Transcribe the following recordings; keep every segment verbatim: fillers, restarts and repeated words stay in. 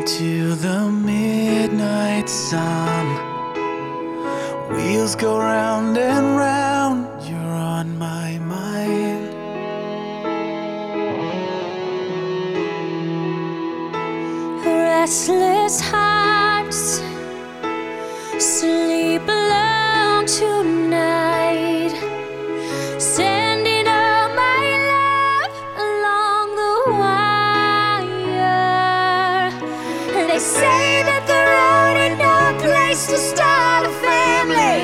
to the midnight sun. Wheels go round and round, you're on my mind. Restless hearts sleep alone tonight, sending all my love along the wire. They say that the road ain't no place to start a family.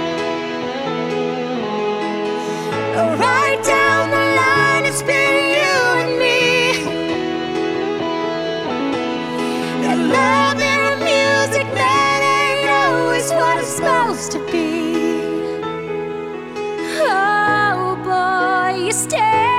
Right down the line, it's been you and me. That love and music, that ain't always what it's supposed to be. Oh boy, you stay